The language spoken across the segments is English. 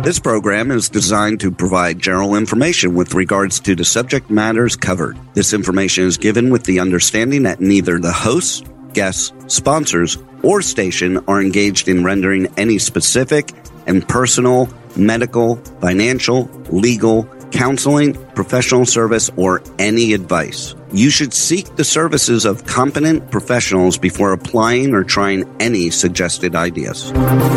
This program is designed to provide general information with regards to the subject matters covered. This information is given with the understanding that neither the hosts, guests, sponsors, or station are engaged in rendering any specific and personal, medical, financial, legal, counseling, professional service, or any advice. You should seek the services of competent professionals before applying or trying any suggested ideas.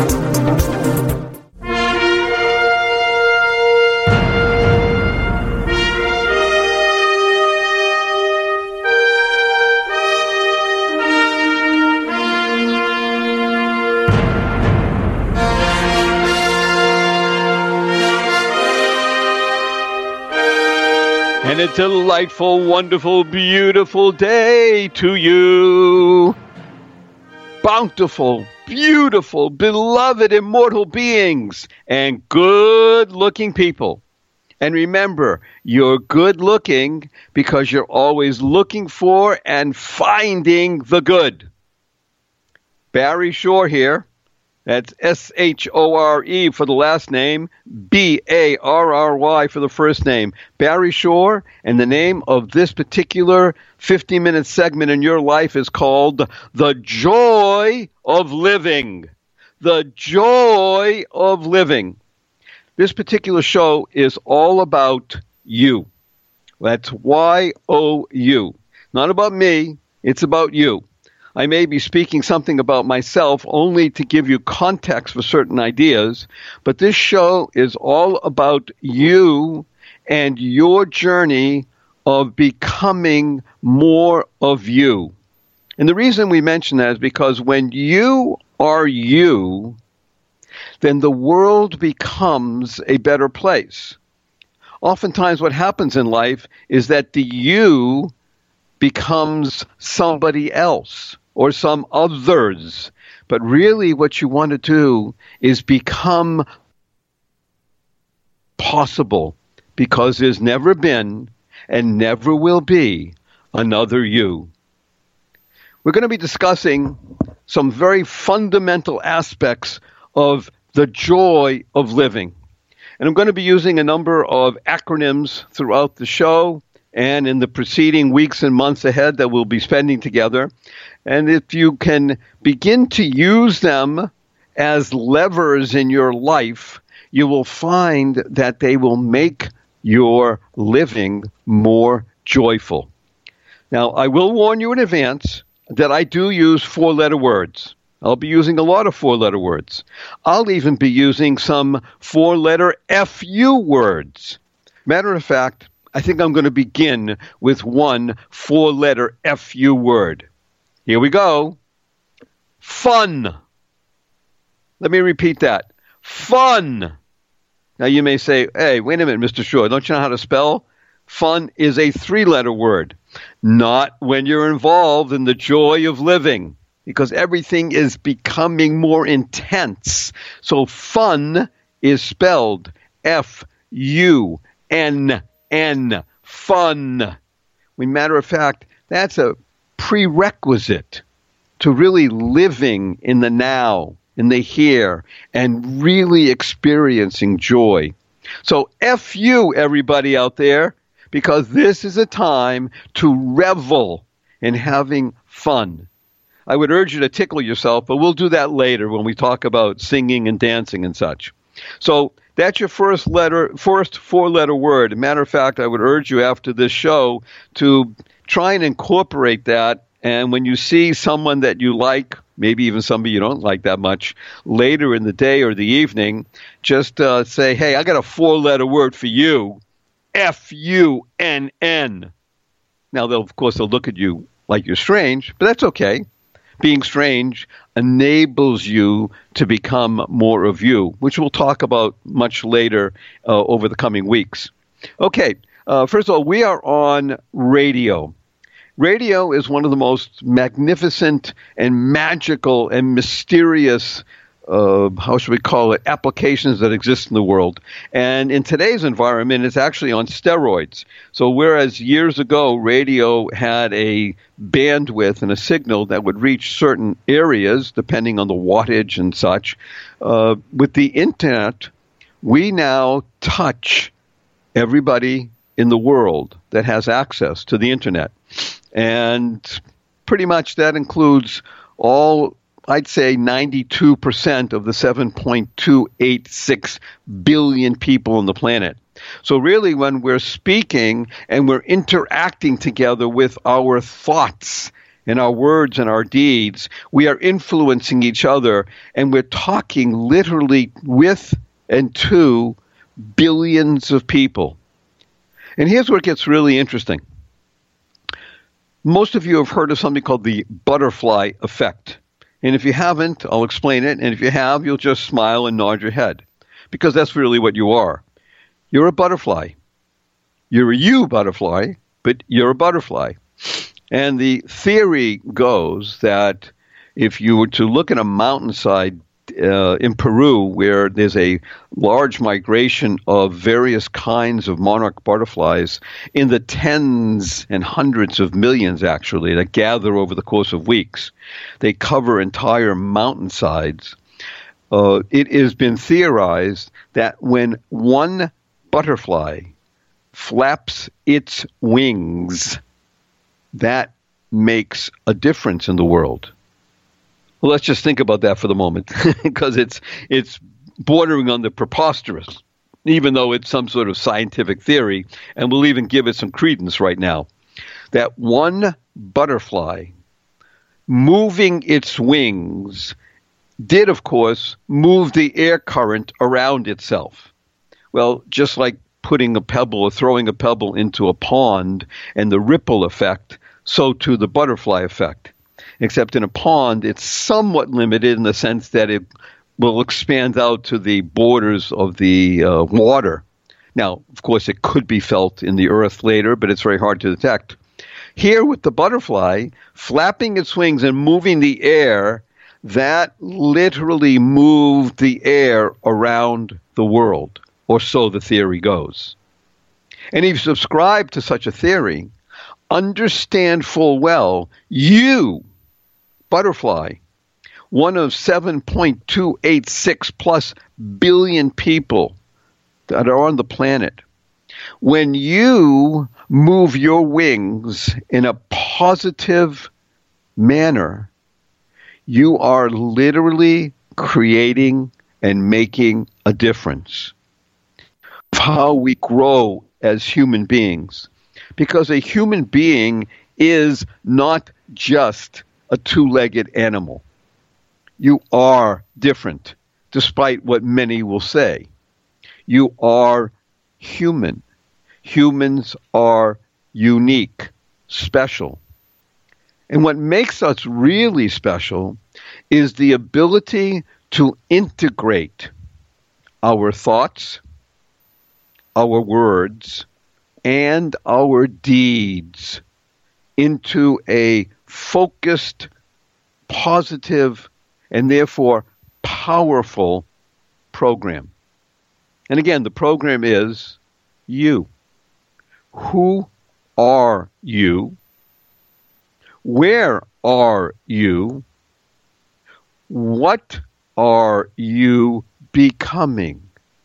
And a delightful, wonderful, beautiful day to you. Bountiful, beautiful, beloved, immortal beings and good-looking people. And remember, you're good-looking because you're always looking for and finding the good. Barry Shore here. That's S-H-O-R-E for the last name, B-A-R-R-Y for the first name. Barry Shore, and the name of this particular 50-minute segment in your life is called The Joy of Living. The Joy of Living. This particular show is all about you. That's Y-O-U. Not about me, it's about you. I may be speaking something about myself only to give you context for certain ideas, but this show is all about you and your journey of becoming more of you. And the reason we mention that is because when you are you, then the world becomes a better place. Oftentimes what happens in life is that the you becomes somebody else or some others. But really what you want to do is become possible, because there's never been and never will be another you. We're going to be discussing some very fundamental aspects of the joy of living. And I'm going to be using a number of acronyms throughout the show and in the preceding weeks and months ahead that we'll be spending together. And if you can begin to use them as levers in your life, you will find that they will make your living more joyful. Now, I will warn you in advance that I do use four-letter words. I'll be using a lot of four-letter words. I'll even be using some four-letter FU words. Matter of fact, I think I'm going to begin with one four-letter FU word. Here we go. Fun. Let me repeat that. Fun. Now you may say, hey, wait a minute, Mr. Shore, don't you know how to spell? Fun is a three-letter word. Not when you're involved in the joy of living, because everything is becoming more intense. So fun is spelled F-U-N. Fun. Matter of fact, that's a prerequisite to really living in the now, in the here, and really experiencing joy. So F you, everybody out there, because this is a time to revel in having fun. I would urge you to tickle yourself, but we'll do that later when we talk about singing and dancing and such. So that's your first four-letter word. Matter of fact, I would urge you after this show to try and incorporate that. And when you see someone that you like, maybe even somebody you don't like that much, later in the day or the evening, just say, hey, I got a four-letter word for you, F-U-N-N. Now, of course, they'll look at you like you're strange, but that's okay. Being strange enables you to become more of you, which we'll talk about much later over the coming weeks. Okay, first of all, we are on radio. Radio is one of the most magnificent and magical and mysterious applications that exist in the world. And in today's environment, it's actually on steroids. So whereas years ago, radio had a bandwidth and a signal that would reach certain areas, depending on the wattage and such, with the internet, we now touch everybody in the world that has access to the internet. And pretty much that includes all, I'd say 92% of the 7.286 billion people on the planet. So really, when we're speaking and we're interacting together with our thoughts and our words and our deeds, we are influencing each other, and we're talking literally with and to billions of people. And here's where it gets really interesting. Most of you have heard of something called the butterfly effect. And if you haven't, I'll explain it. And if you have, you'll just smile and nod your head, because that's really what you are. You're a butterfly. You're a you butterfly, but you're a butterfly. And the theory goes that if you were to look at a mountainside in Peru, where there's a large migration of various kinds of monarch butterflies in the tens and hundreds of millions, actually, that gather over the course of weeks. They cover entire mountainsides. It has been theorized that when one butterfly flaps its wings, that makes a difference in the world. Well, let's just think about that for the moment, because it's bordering on the preposterous, even though it's some sort of scientific theory, and we'll even give it some credence right now. That one butterfly moving its wings did, of course, move the air current around itself. Well, just like putting a pebble or throwing a pebble into a pond and the ripple effect, so too the butterfly effect. Except in a pond, it's somewhat limited in the sense that it will expand out to the borders of the water. Now, of course, it could be felt in the earth later, but it's very hard to detect. Here with the butterfly, flapping its wings and moving the air, that literally moved the air around the world, or so the theory goes. And if you subscribe to such a theory, understand full well, you, butterfly, one of 7.286 plus billion people that are on the planet, when you move your wings in a positive manner, you are literally creating and making a difference. How we grow as human beings. Because a human being is not just a two-legged animal. You are different, despite what many will say. You are human. Humans are unique, special. And what makes us really special is the ability to integrate our thoughts, our words, and our deeds into a focused, positive, and therefore powerful program. And again, the program is you. Who are you? Where are you? What are you becoming?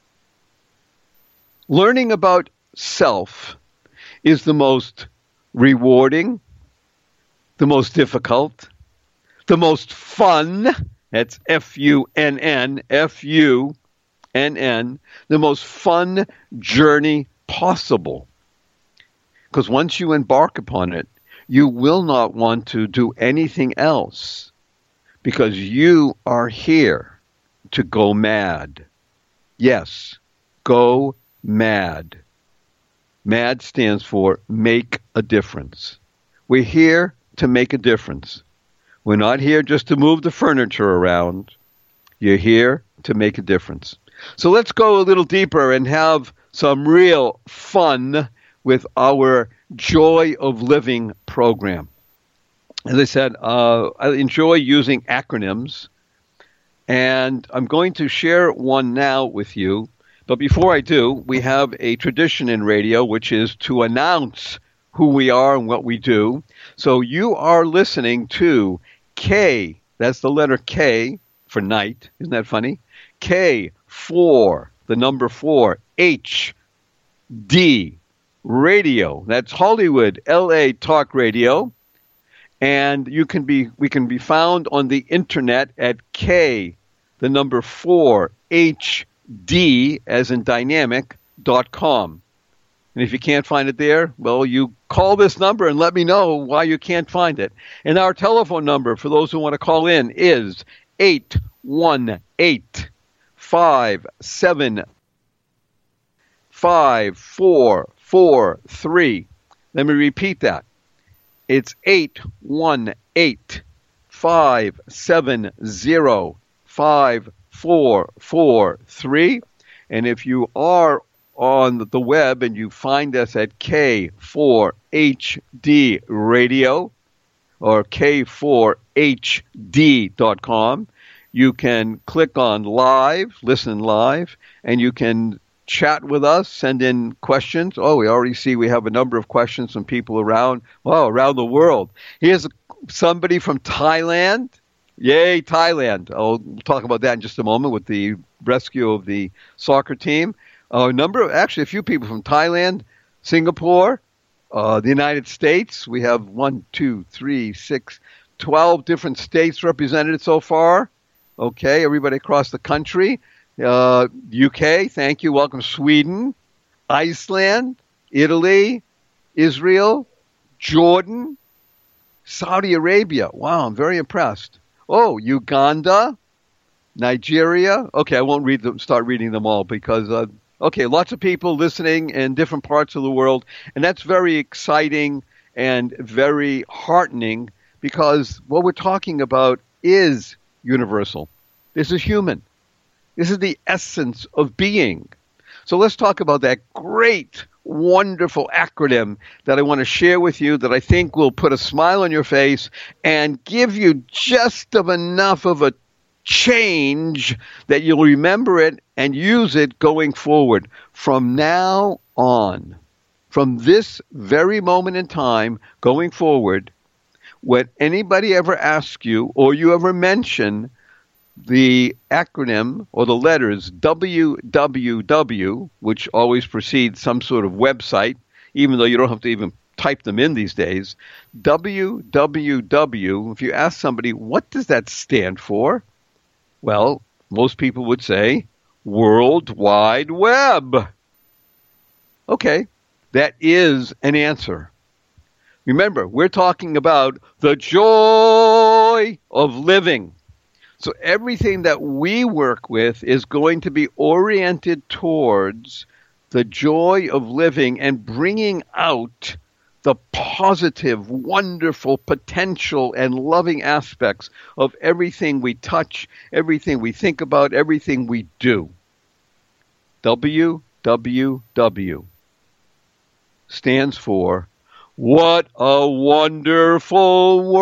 Learning about self is the most rewarding, the most difficult, the most fun, that's F-U-N-N, F-U-N-N, the most fun journey possible. Because once you embark upon it, you will not want to do anything else, because you are here to go mad. Yes, go mad. MAD stands for make a difference. We're here to make a difference. We're not here just to move the furniture around. You're here to make a difference. So let's go a little deeper and have some real fun with our Joy of Living program. As I said, I enjoy using acronyms, and I'm going to share one now with you. But before I do, we have a tradition in radio, which is to announce who we are and what we do. So you are listening to K, that's the letter K for night, isn't that funny? K for the number 4, HD Radio. That's Hollywood, LA Talk Radio. And we can be found on the internet at K, the number 4, HD, as in dynamic.com. And if you can't find it there, well, you call this number and let me know why you can't find it. And our telephone number, for those who want to call in, is 818-570-5443. Let me repeat that. It's 818-570-5443. And if you are on the web and you find us at K4HD Radio or K4HD.com, you can click on live, listen live, and you can chat with us, send in questions. Oh, we already see we have a number of questions from people around the world. Here's somebody from Thailand. Yay, Thailand. We'll talk about that in just a moment with the rescue of the soccer team. A few people from Thailand, Singapore, the United States. We have 12 different states represented so far. Okay, everybody across the country. UK, thank you. Welcome. Sweden, Iceland, Italy, Israel, Jordan, Saudi Arabia. Wow, I'm very impressed. Oh, Uganda, Nigeria. Okay, I won't start reading them all because... lots of people listening in different parts of the world, and that's very exciting and very heartening because what we're talking about is universal. This is human. This is the essence of being. So let's talk about that great, wonderful acronym that I want to share with you that I think will put a smile on your face and give you just enough of a change that you'll remember it and use it going forward from now on. From this very moment in time going forward, when anybody ever asks you or you ever mention the acronym or the letters WWW, which always precedes some sort of website, even though you don't have to even type them in these days, WWW, if you ask somebody, what does that stand for? Well, most people would say World Wide Web. Okay, that is an answer. Remember, we're talking about the joy of living. So everything that we work with is going to be oriented towards the joy of living and bringing out the positive, wonderful, potential, and loving aspects of everything we touch, everything we think about, everything we do. WWW stands for What a Wonderful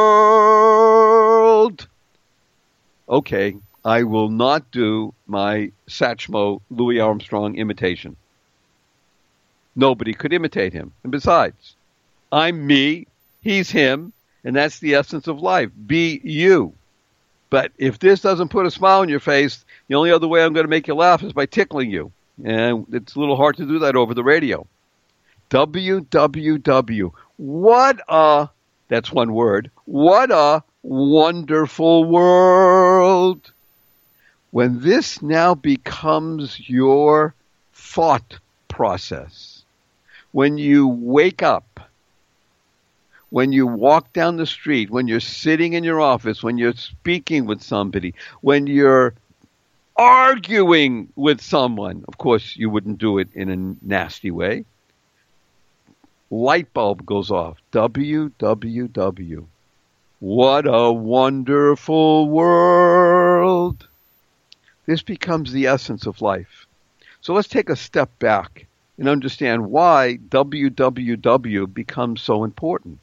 World. Okay, I will not do my Satchmo Louis Armstrong imitation. Nobody could imitate him. And besides, I'm me, he's him, and that's the essence of life. Be you. But if this doesn't put a smile on your face, the only other way I'm going to make you laugh is by tickling you. And it's a little hard to do that over the radio. WWW. That's one word. What a wonderful world. When this now becomes your thought process, when you wake up, when you walk down the street, when you're sitting in your office, when you're speaking with somebody, when you're arguing with someone, of course you wouldn't do it in a nasty way, light bulb goes off. WWW. What a wonderful world. This becomes the essence of life. So let's take a step back and understand why WWW becomes so important.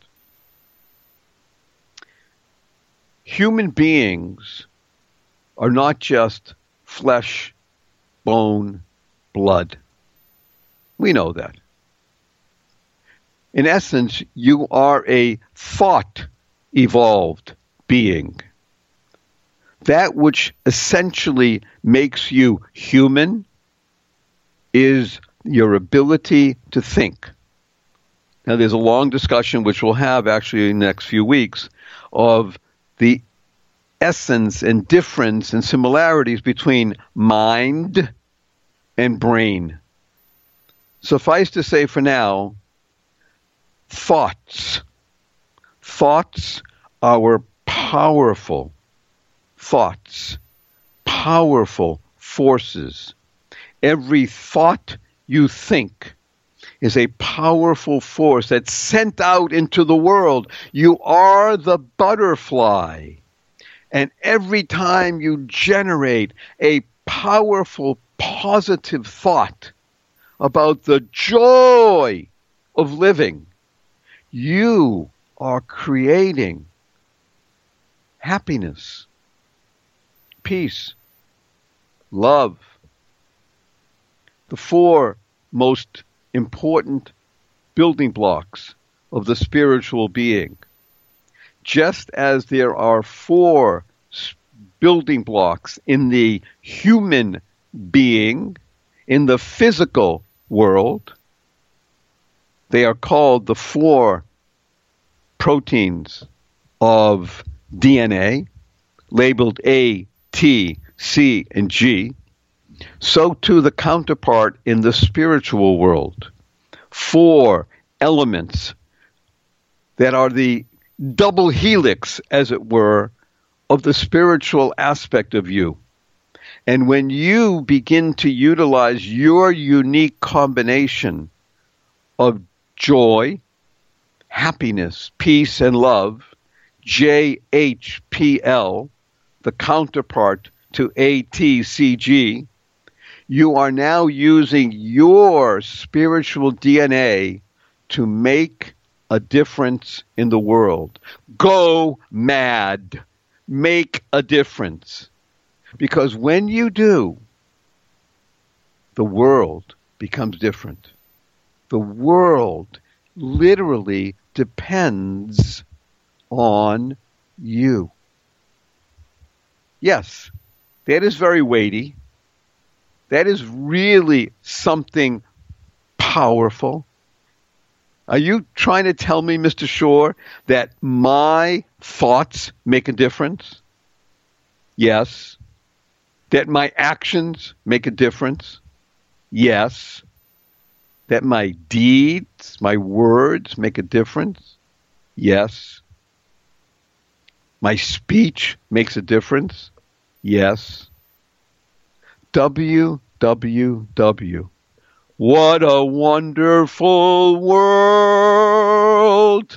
Human beings are not just flesh, bone, blood. We know that. In essence, you are a thought-evolved being. That which essentially makes you human is your ability to think. Now, there's a long discussion, which we'll have actually in the next few weeks, of the essence and difference and similarities between mind and brain. Suffice to say for now, thoughts are powerful thoughts, powerful forces. Every thought you think is a powerful force that's sent out into the world. You are the butterfly. And every time you generate a powerful, positive thought about the joy of living, you are creating happiness, peace, love. The four most important building blocks of the spiritual being. Just as there are four building blocks in the human being, in the physical world, they are called the four proteins of DNA, labeled A, T, C, and G. So too the counterpart in the spiritual world. Four elements that are the double helix, as it were, of the spiritual aspect of you. And when you begin to utilize your unique combination of joy, happiness, peace, and love, JHPL, the counterpart to ATCG, you are now using your spiritual DNA to make a difference in the world. Go mad. Make a difference. Because when you do, the world becomes different. The world literally depends on you. Yes, that is very weighty. That is really something powerful. Are you trying to tell me, Mr. Shore, that my thoughts make a difference? Yes. That my actions make a difference? Yes. That my deeds, my words make a difference? Yes. My speech makes a difference? Yes. WWW. What a wonderful world!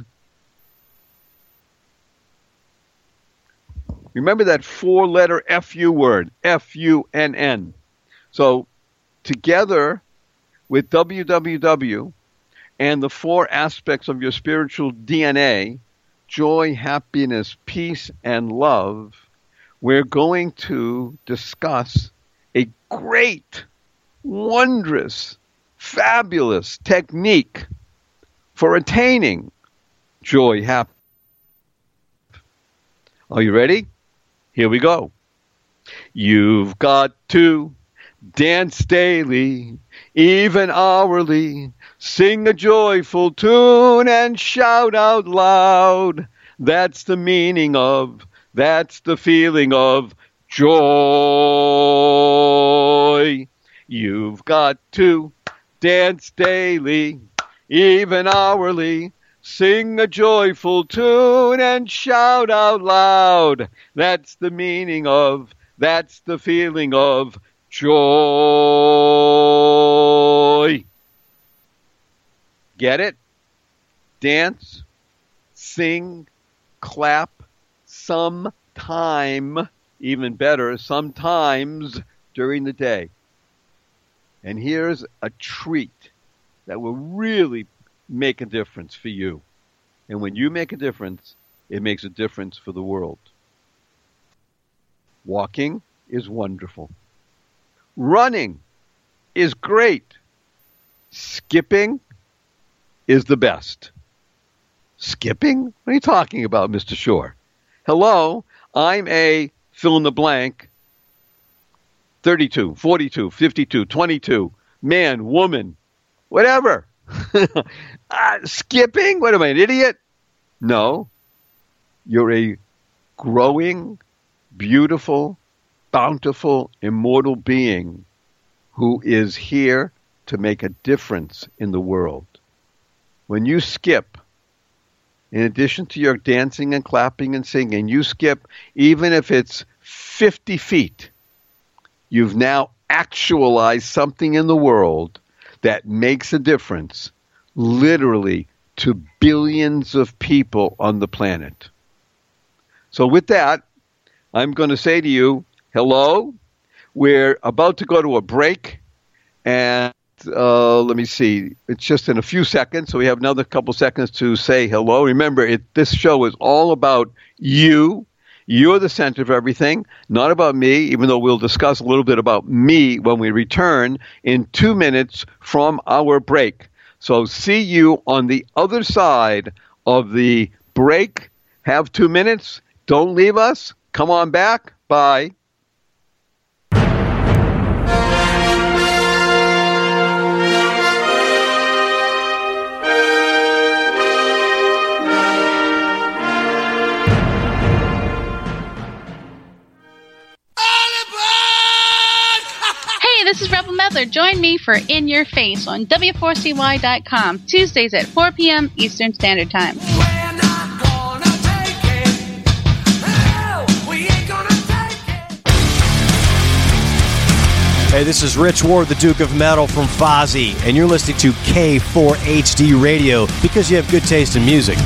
Remember that four-letter FU word, F-U-N-N. So together with WWW and the four aspects of your spiritual DNA, joy, happiness, peace, and love, we're going to discuss a great, wondrous, fabulous technique for attaining joy, happiness. Are you ready? Here we go. You've got to dance daily, even hourly, sing a joyful tune and shout out loud. That's the meaning of, that's the feeling of joy. You've got to dance daily, even hourly, sing a joyful tune and shout out loud. That's the meaning of, that's the feeling of joy. Get it? Dance, sing, clap, sometime, even better, sometimes during the day. And here's a treat that will really make a difference for you. And when you make a difference, it makes a difference for the world. Walking is wonderful. Running is great. Skipping is the best. Skipping? What are you talking about, Mr. Shore? Hello, I'm a fill in the blank, 32, 42, 52, 22, man, woman, whatever. Skipping? What am I, an idiot? No. You're a growing, beautiful, bountiful, immortal being who is here to make a difference in the world. When you skip, in addition to your dancing and clapping and singing, you skip, even if it's 50 feet, you've now actualized something in the world that makes a difference, literally, to billions of people on the planet. So with that, I'm going to say to you, hello. We're about to go to a break, and let me see. It's just in a few seconds, so we have another couple seconds to say hello. Remember, this show is all about you. You're the center of everything, not about me, even though we'll discuss a little bit about me when we return in 2 minutes from our break. So see you on the other side of the break. Have 2 minutes. Don't leave us. Come on back. Bye. This is Rebel Medler. Join me for In Your Face on W4CY.com, Tuesdays at 4 p.m. Eastern Standard Time. Hey, this is Rich Ward, the Duke of Metal from Fozzy, and you're listening to K4HD Radio because you have good taste in music.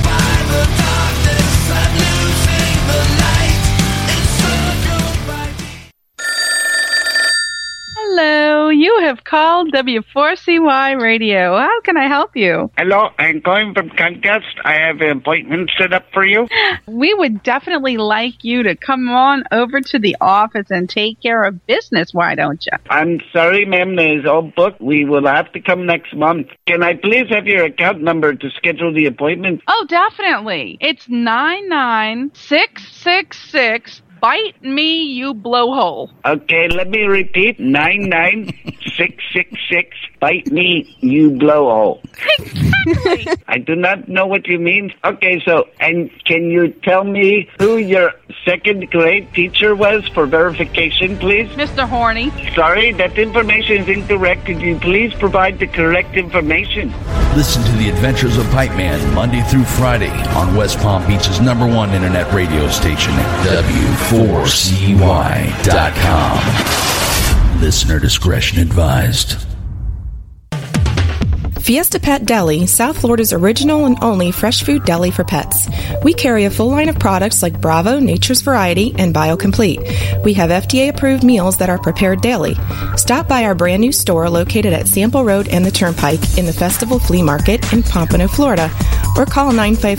Hello, you have called W4CY Radio. How can I help you? Hello, I'm calling from Comcast. I have an appointment set up for you. We would definitely like you to come on over to the office and take care of business, why don't you? I'm sorry, ma'am, it's all booked. We will have to come next month. Can I please have your account number to schedule the appointment? Oh, definitely. It's 99666. Bite me, you blowhole. Okay, let me repeat. 99666. Bite me, you blowhole. Exactly. I do not know what you mean. Okay, and can you tell me who your second grade teacher was for verification, please? Mr. Horny. Sorry, that information is incorrect. Could you please provide the correct information? Listen to The Adventures of Pipe Man Monday through Friday on West Palm Beach's #1 internet radio station, W4CY.com. Listener discretion advised. Fiesta Pet Deli, South Florida's original and only fresh food deli for pets. We carry a full line of products like Bravo, Nature's Variety, and BioComplete. We have FDA-approved meals that are prepared daily. Stop by our brand new store located at Sample Road and the Turnpike in the Festival Flea Market in Pompano, Florida, or call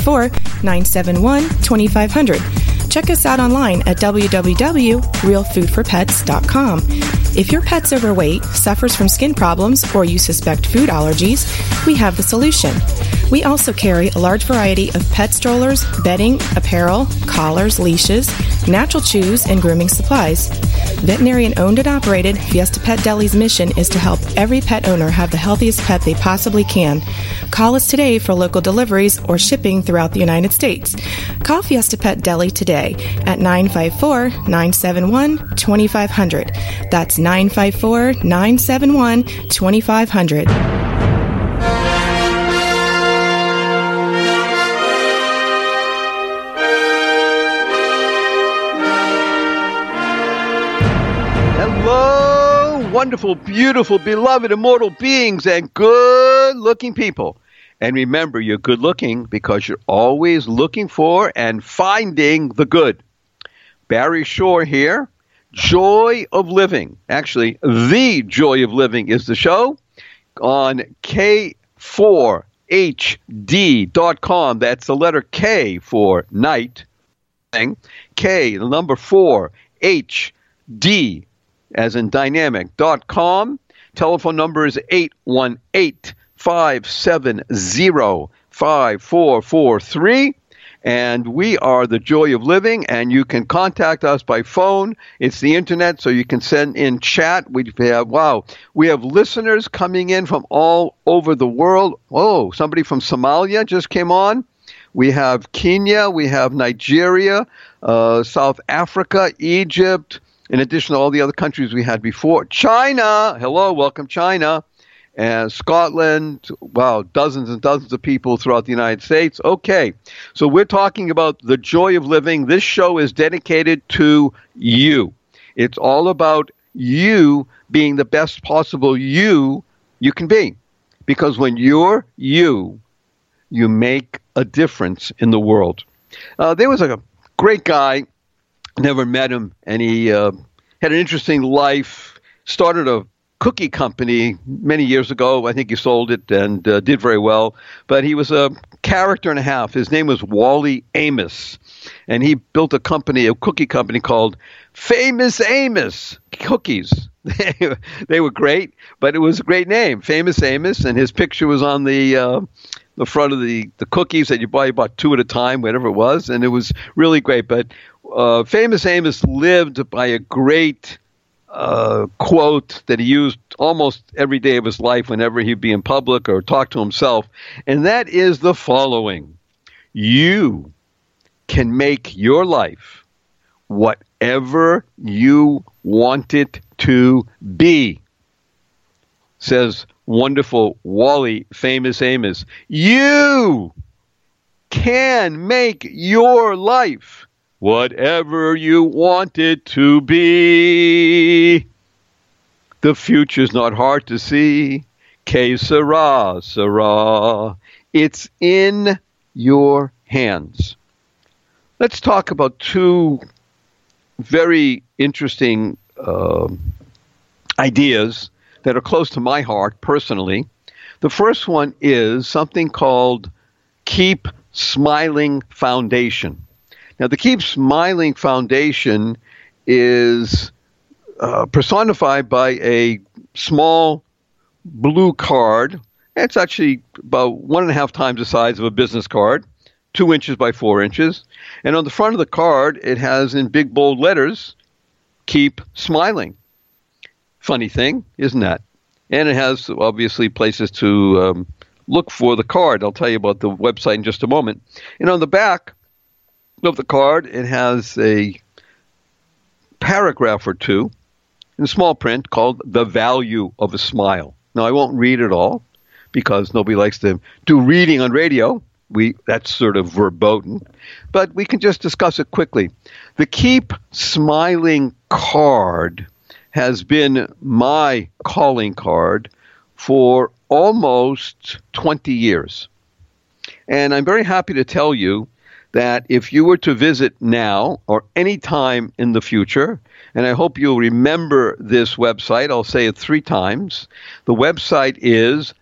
954-971-2500. Check us out online at www.realfoodforpets.com. If your pet's overweight, suffers from skin problems, or you suspect food allergies, we have the solution. We also carry a large variety of pet strollers, bedding, apparel, collars, leashes, natural chews, and grooming supplies. Veterinarian owned and operated, Fiesta Pet Deli's mission is to help every pet owner have the healthiest pet they possibly can. Call us today for local deliveries or shipping throughout the United States. Call Fiesta Pet Deli today at 954-971-2500. That's 954-971-2500. Wonderful, beautiful, beloved, immortal beings and good-looking people. And remember, you're good-looking because you're always looking for and finding the good. Barry Shore here. Joy of Living. Actually, The Joy of Living is the show on K4HD.com. That's the letter K for night. K, the number 4, HD, as in dynamic.com. Telephone number is 818-570-5443. And we are The Joy of Living, and you can contact us by phone. It's the internet, so you can send in chat. We have listeners coming in from all over the world. Oh, somebody from Somalia just came on. We have Kenya, we have Nigeria, South Africa, Egypt, in addition to all the other countries we had before. China, hello, welcome China. And Scotland, wow, dozens and dozens of people throughout the United States. Okay, so we're talking about the joy of living. This show is dedicated to you. It's all about you being the best possible you can be. Because when you're you make a difference in the world. There was a great guy, never met him, and he had an interesting life, started a cookie company many years ago. I think he sold it and did very well. But he was a character and a half. His name was Wally Amos. And he built a cookie company called Famous Amos Cookies. They were great, but it was a great name, Famous Amos. And his picture was on the front of the cookies that you buy about 2 at a time, whatever it was. And it was really great. But Famous Amos lived by a great quote that he used almost every day of his life whenever he'd be in public or talk to himself, and that is the following: you can make your life whatever you want it to be, says wonderful Wally Famous Amos. You can make your life whatever you want it to be. The future's not hard to see. Que sera, sera. It's in your hands. Let's talk about two very interesting ideas that are close to my heart personally. The first one is something called Keep Smiling Foundation. Now, the Keep Smiling Foundation is personified by a small blue card. It's actually about 1.5 times the size of a business card, 2 inches by 4 inches. And on the front of the card, it has in big bold letters, Keep Smiling. Funny thing, isn't that? And it has, obviously, places to look for the card. I'll tell you about the website in just a moment. And on the back of the card, it has a paragraph or two in small print called The Value of a Smile. Now, I won't read it all because nobody likes to do reading on radio. That's sort of verboten. But we can just discuss it quickly. The Keep Smiling card has been my calling card for almost 20 years. And I'm very happy to tell you that if you were to visit now or any time in the future, and I hope you'll remember this website, I'll say it 3 times. The website is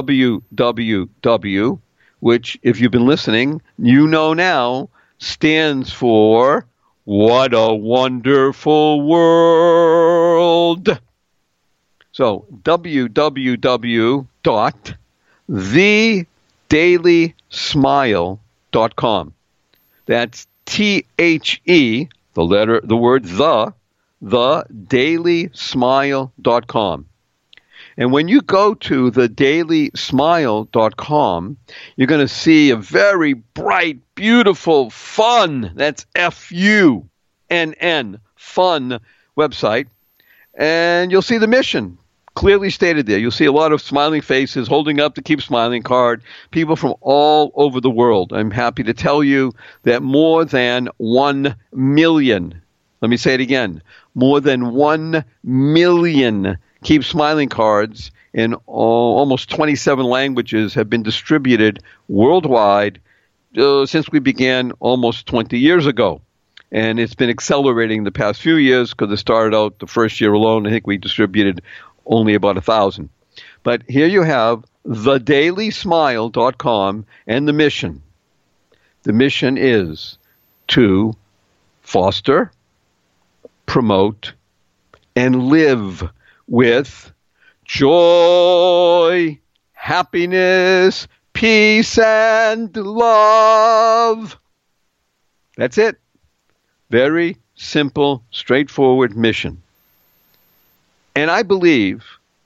www, which, if you've been listening, you know now, stands for What a Wonderful World. So, www.thedailysmile.com. That's THE, the word thedailysmile.com. And when you go to thedailysmile.com, you're going to see a very bright, beautiful, fun, that's FUNN, fun website. And you'll see the mission clearly stated there. You'll see a lot of smiling faces holding up the Keep Smiling card, people from all over the world. I'm happy to tell you that more than 1 million, let me say it again, more than 1 million Keep Smiling cards in almost 27 languages have been distributed worldwide since we began almost 20 years ago. And it's been accelerating the past few years because it started out the first year alone. I think we distributed only about 1,000. But here you have thedailysmile.com and the mission. The mission is to foster, promote, and live with joy, happiness, peace, and love. That's it. Very simple, straightforward mission. And I believe,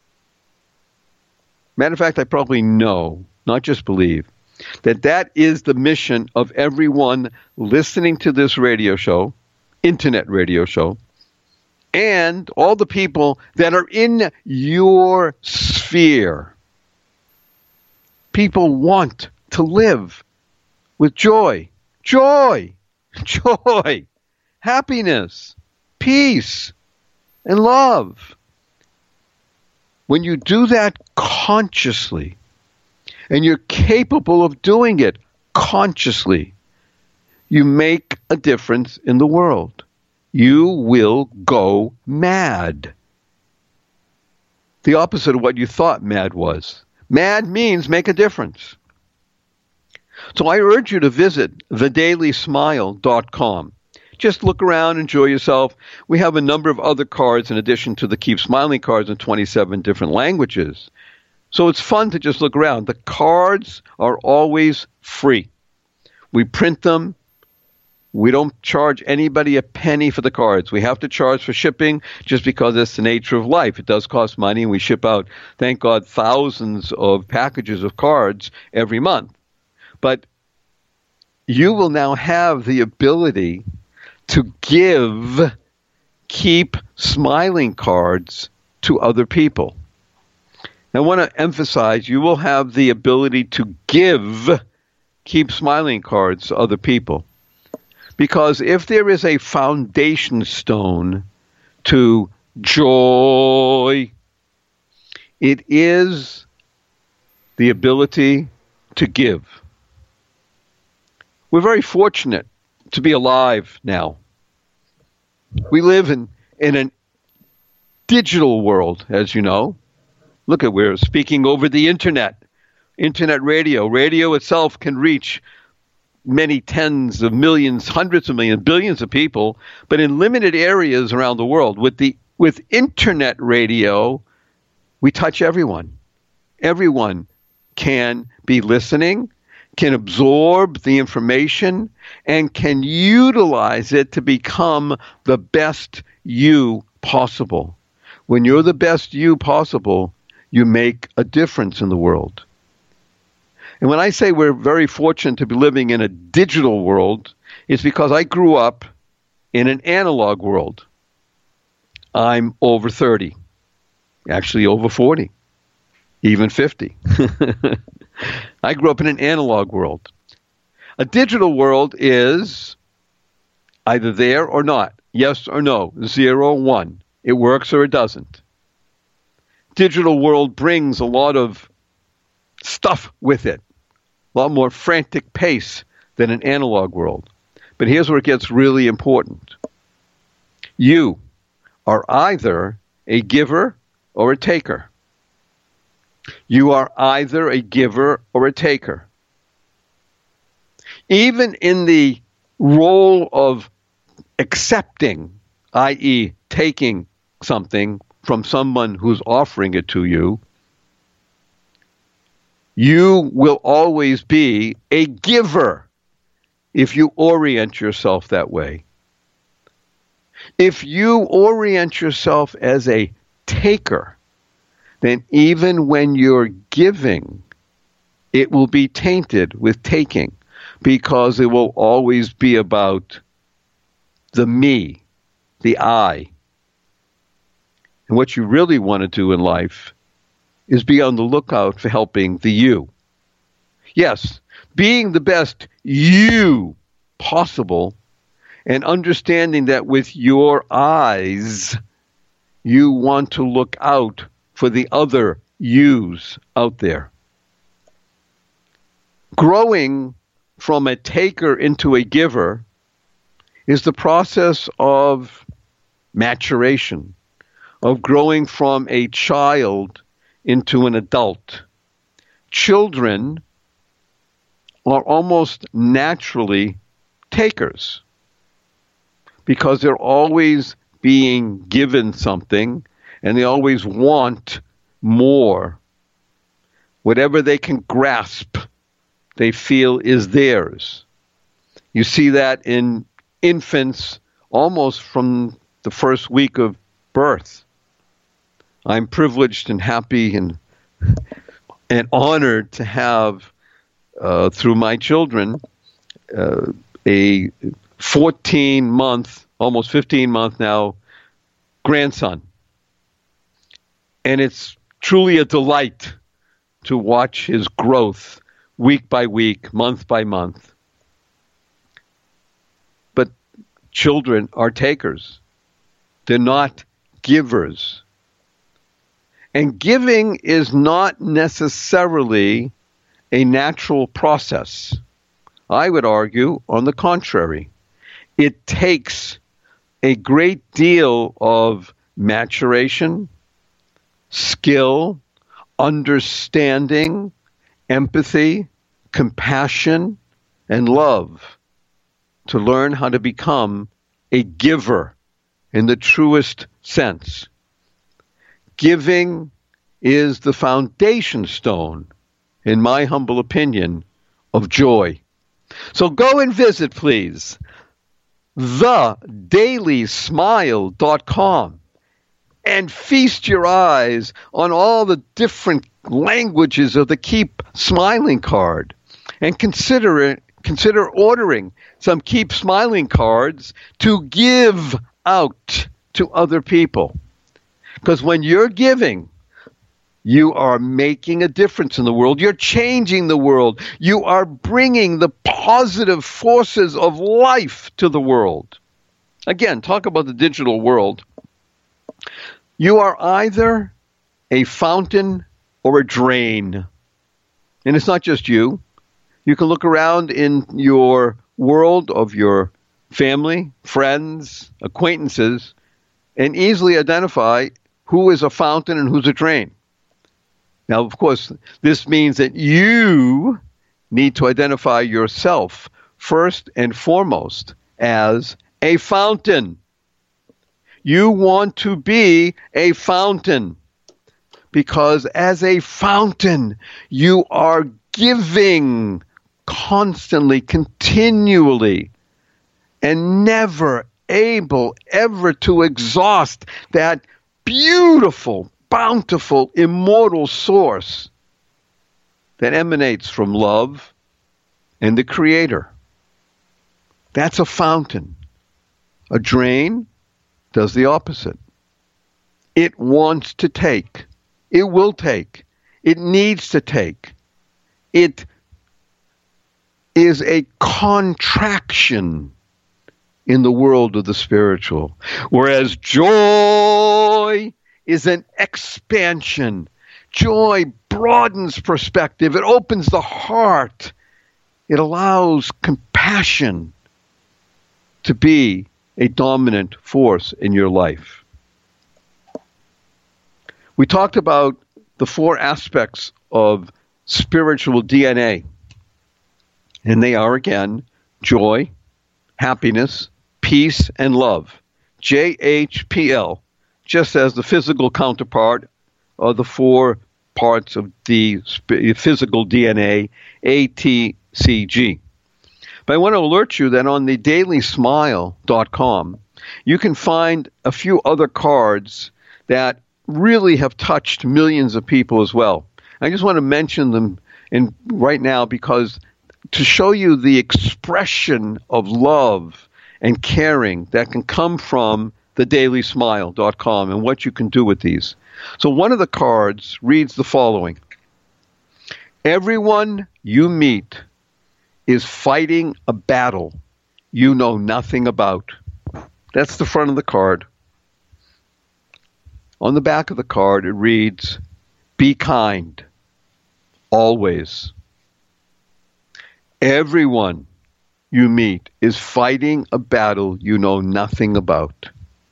matter of fact, I probably know, not just believe, that is the mission of everyone listening to this radio show, internet radio show, and all the people that are in your sphere. People want to live with joy, happiness, peace, and love. When you do that consciously, and you're capable of doing it consciously, you make a difference in the world. You will go mad. The opposite of what you thought mad was. Mad means make a difference. So I urge you to visit thedailysmile.com. Just look around, enjoy yourself. We have a number of other cards in addition to the Keep Smiling cards in 27 different languages. So it's fun to just look around. The cards are always free. We print them. We don't charge anybody a penny for the cards. We have to charge for shipping just because it's the nature of life. It does cost money, and we ship out, thank God, thousands of packages of cards every month. But you will now have the ability to give Keep Smiling cards to other people. I want to emphasize you will have the ability to give Keep Smiling cards to other people. Because if there is a foundation stone to joy, it is the ability to give. We're very fortunate to be alive now. We live in an digital world, as you know. Look at, we're speaking over the internet radio. Radio itself can reach many tens of millions, hundreds of millions, billions of people, but in limited areas around the world. With internet radio, we touch everyone. Everyone can be listening, can absorb the information, and can utilize it to become the best you possible. When you're the best you possible, you make a difference in the world. And when I say we're very fortunate to be living in a digital world, it's because I grew up in an analog world. I'm over 30, actually over 40, even 50. I grew up in an analog world. A digital world is either there or not, yes or no, 0, 1. It works or it doesn't. Digital world brings a lot of stuff with it, a lot more frantic pace than an analog world. But here's where it gets really important. You are either a giver or a taker. You are either a giver or a taker. Even in the role of accepting, i.e., taking something from someone who's offering it to you, you will always be a giver if you orient yourself that way. If you orient yourself as a taker, then even when you're giving, it will be tainted with taking, because it will always be about the me, the I. And what you really want to do in life is be on the lookout for helping the you. Yes, being the best you possible, and understanding that with your eyes, you want to look out for the other yous out there. Growing from a taker into a giver is the process of maturation, of growing from a child into an adult. Children are almost naturally takers because they're always being given something and they always want more. Whatever they can grasp, they feel is theirs. You see that in infants almost from the first week of birth. I'm privileged and happy and honored to have, through my children, a 14-month, almost 15-month now, grandson. And it's truly a delight to watch his growth week by week, month by month. But children are takers. They're not givers. And giving is not necessarily a natural process. I would argue, on the contrary, it takes a great deal of maturation, skill, understanding, empathy, compassion, and love to learn how to become a giver in the truest sense. Giving is the foundation stone, in my humble opinion, of joy. So go and visit, please, thedailysmile.com and feast your eyes on all the different languages of the Keep Smiling card. And consider ordering some Keep Smiling cards to give out to other people. Because when you're giving, you are making a difference in the world. You're changing the world. You are bringing the positive forces of life to the world. Again, talk about the digital world. You are either a fountain or a drain. And it's not just you. You can look around in your world of your family, friends, acquaintances, and easily identify who is a fountain and who's a drain. Now, of course, this means that you need to identify yourself first and foremost as a fountain. You want to be a fountain because as a fountain, you are giving constantly, continually, and never able ever to exhaust that beautiful, bountiful, immortal source that emanates from love and the Creator. That's a fountain. A drain does the opposite. It wants to take. It will take. It needs to take. It is a contraction in the world of the spiritual. Whereas joy is an expansion. Joy broadens perspective. It opens the heart. It allows compassion to be a dominant force in your life. We talked about the 4 aspects of spiritual DNA. And they are, again, joy, happiness, peace, and love. JHPL, just as the physical counterpart of the 4 parts of the physical DNA, ATCG. But I want to alert you that on the dailysmile.com, you can find a few other cards that really have touched millions of people as well. I just want to mention them right now because to show you the expression of love and caring that can come from thedailysmile.com and what you can do with these. So one of the cards reads the following. Everyone you meet is fighting a battle you know nothing about. That's the front of the card. On the back of the card, it reads, be kind, always. Everyone you meet is fighting a battle you know nothing about.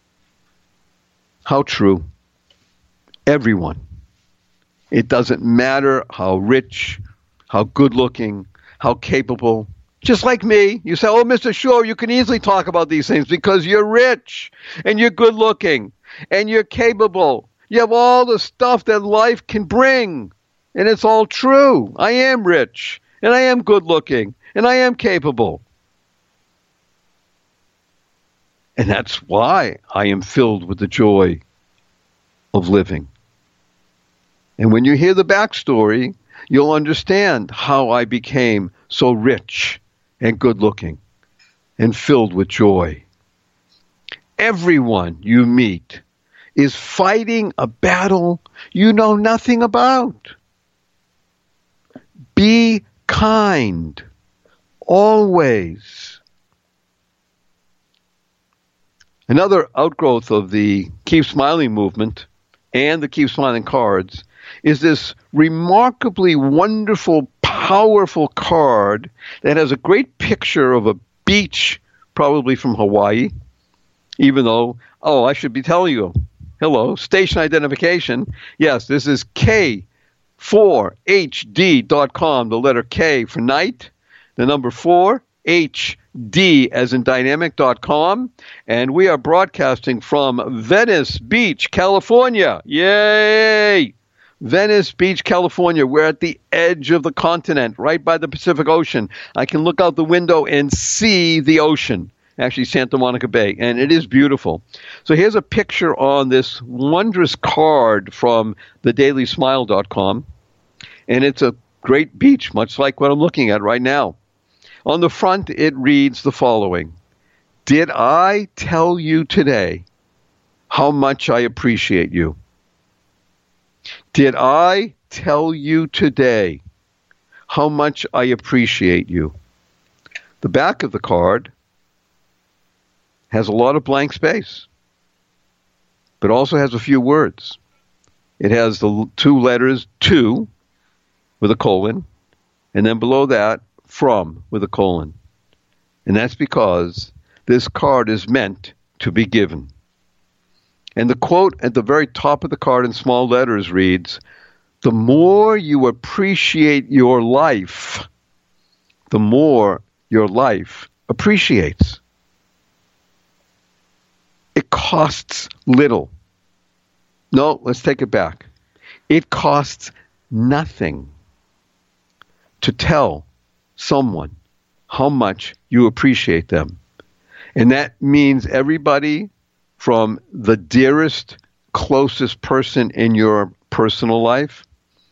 How true. Everyone. It doesn't matter how rich, how good-looking, how capable. Just like me, you say, oh, Mr. Shore, you can easily talk about these things because you're rich and you're good-looking and you're capable. You have all the stuff that life can bring. And it's all true. I am rich and I am good-looking and I am capable. And that's why I am filled with the joy of living. And when you hear the backstory, you'll understand how I became so rich and good-looking and filled with joy. Everyone you meet is fighting a battle you know nothing about. Be kind, always. Another outgrowth of the Keep Smiling movement and the Keep Smiling cards is this remarkably wonderful, powerful card that has a great picture of a beach, probably from Hawaii, even though, I should be telling you, hello, station identification. Yes, this is K4HD.com, the letter K for night, the number 4, HD as in dynamic.com, and we are broadcasting from Venice Beach, California. Yay! Venice Beach, California. We're at the edge of the continent, right by the Pacific Ocean. I can look out the window and see the ocean, actually Santa Monica Bay, and it is beautiful. So here's a picture on this wondrous card from thedailysmile.com, and it's a great beach, much like what I'm looking at right now. On the front, it reads the following: Did I tell you today how much I appreciate you? Did I tell you today how much I appreciate you? The back of the card has a lot of blank space, but also has a few words. It has the 2 letters, to, with a colon, and then below that, from, with a colon. And that's because this card is meant to be given. And the quote at the very top of the card in small letters reads, the more you appreciate your life, the more your life appreciates. It costs little. No, let's take it back. It costs nothing to tell someone how much you appreciate them. And that means everybody from the dearest, closest person in your personal life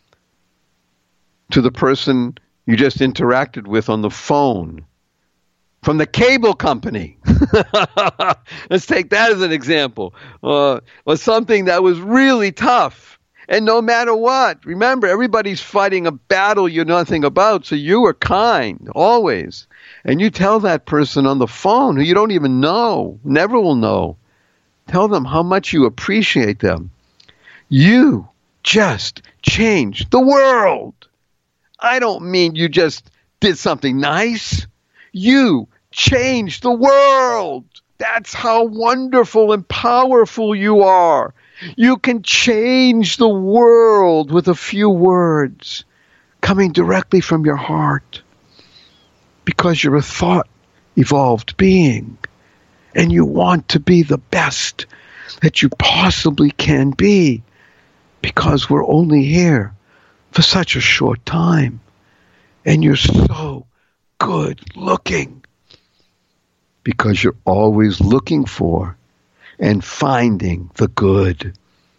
to the person you just interacted with on the phone, from the cable company. Let's take that as an example. Or something that was really tough. And no matter what, remember, everybody's fighting a battle you know nothing about, so you are kind, always. And you tell that person on the phone who you don't even know, never will know, tell them how much you appreciate them. You just changed the world. I don't mean you just did something nice. You changed the world. That's how wonderful and powerful you are. You can change the world with a few words coming directly from your heart because you're a thought-evolved being and you want to be the best that you possibly can be because we're only here for such a short time and you're so good looking because you're always looking for and finding the good.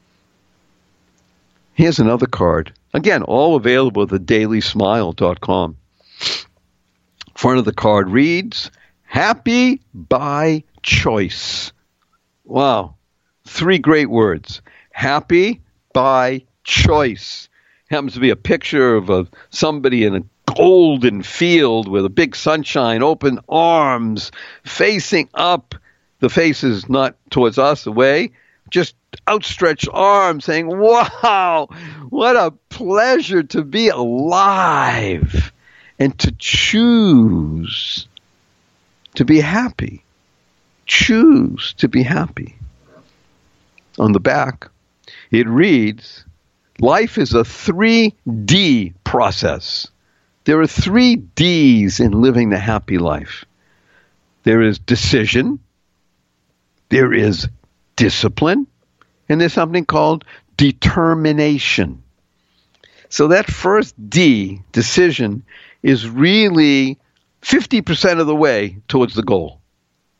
Here's another card. Again, all available at thedailysmile.com. Front of the card reads, Happy by Choice. Wow. 3 great words. Happy by choice. Happens to be a picture of somebody in a golden field with a big sunshine, open arms, facing up. The face is not towards us, away, just outstretched arms saying, wow, what a pleasure to be alive and to choose to be happy. Choose to be happy. On the back, it reads, life is a 3D process. There are 3 Ds in living the happy life. There is decision, there is discipline, and there's something called determination. So that first D, decision, is really 50% of the way towards the goal.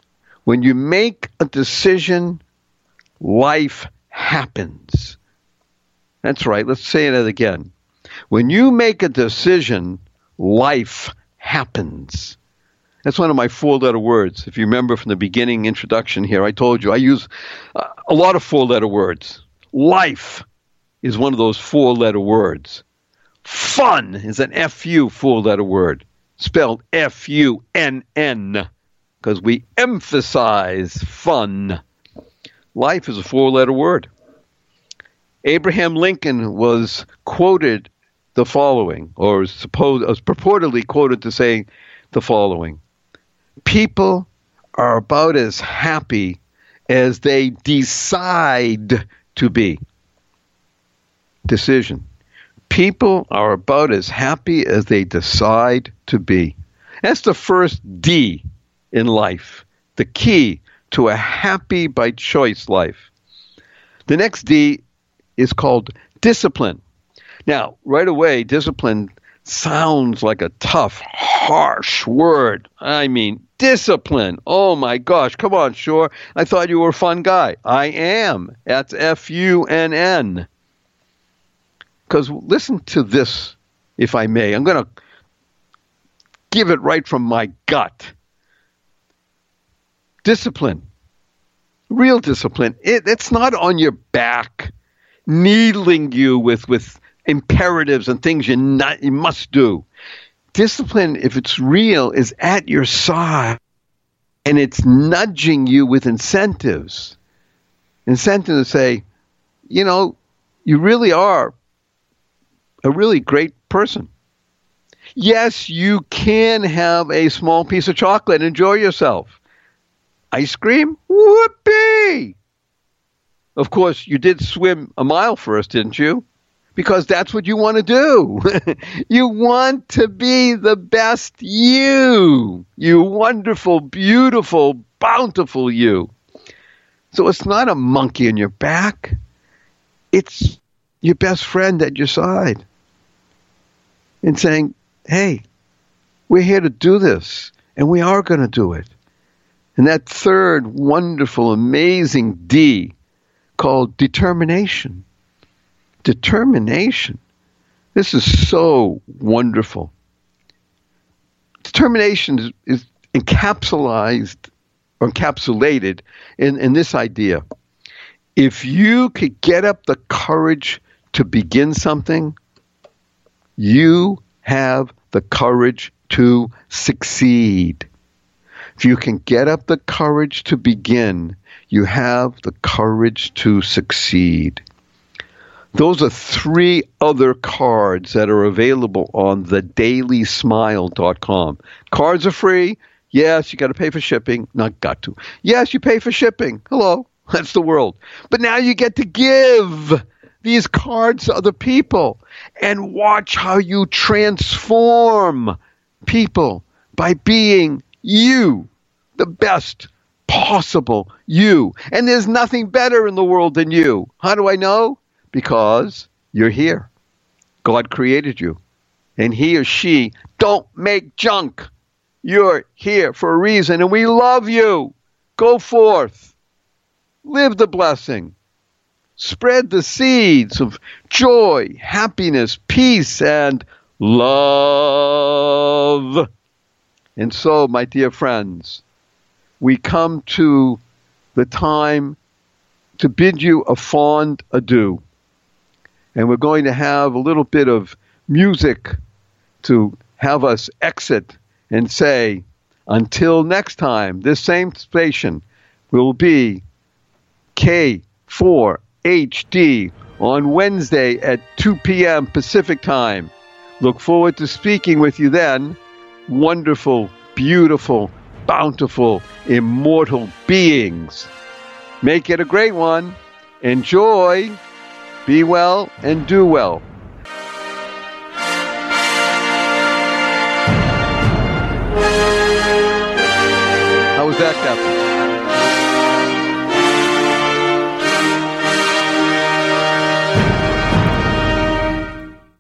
When you make a decision, life happens. That's right. Let's say that again. When you make a decision, life happens. That's one of my 4-letter words. If you remember from the beginning introduction here, I told you I use a lot of 4-letter words. Life is one of those 4-letter words. Fun is an F-U 4-letter word, spelled F-U-N-N, because we emphasize fun. Life is a 4-letter word. Abraham Lincoln was quoted the following, or was purportedly quoted to say the following: people are about as happy as they decide to be. Decision. People are about as happy as they decide to be. That's the first D in life, the key to a happy by choice life. The next D is called discipline. Now, right away, discipline sounds like a tough, harsh word. I mean, discipline. Oh my gosh, come on, Shore. I thought you were a fun guy. I am. That's F-U-N-N. Because listen to this, if I may. I'm going to give it right from my gut. Discipline. Real discipline. It's not on your back, needling you with imperatives and things you must do. Discipline, if it's real, is at your side, and it's nudging you with incentives. Incentives to say, you know, you really are a really great person. Yes, you can have a small piece of chocolate and enjoy yourself. Ice cream? Whoopee! Of course, you did swim a mile first, didn't you? Because that's what you want to do. You want to be the best you. You wonderful, beautiful, bountiful you. So it's not a monkey on your back. It's your best friend at your side. And saying, hey, we're here to do this. And we are going to do it. And that third wonderful, amazing D called determination. Determination. This is so wonderful. Determination is encapsulated in this idea. If you could get up the courage to begin something, you have the courage to succeed. If you can get up the courage to begin, you have the courage to succeed. Those are 3 other cards that are available on thedailysmile.com. Cards are free. Yes, you got to pay for shipping. Not got to. Yes, you pay for shipping. Hello. That's the world. But now you get to give these cards to other people and watch how you transform people by being you, the best possible you. And there's nothing better in the world than you. How do I know? Because you're here. God created you. And he or she don't make junk. You're here for a reason, and we love you. Go forth. Live the blessing. Spread the seeds of joy, happiness, peace, and love. And so, my dear friends, we come to the time to bid you a fond adieu. And we're going to have a little bit of music to have us exit and say, until next time, this same station will be K4HD on Wednesday at 2 p.m. Pacific time. Look forward to speaking with you then. Wonderful, beautiful, bountiful, immortal beings. Make it a great one. Enjoy. Be well and do well. How was that, Captain?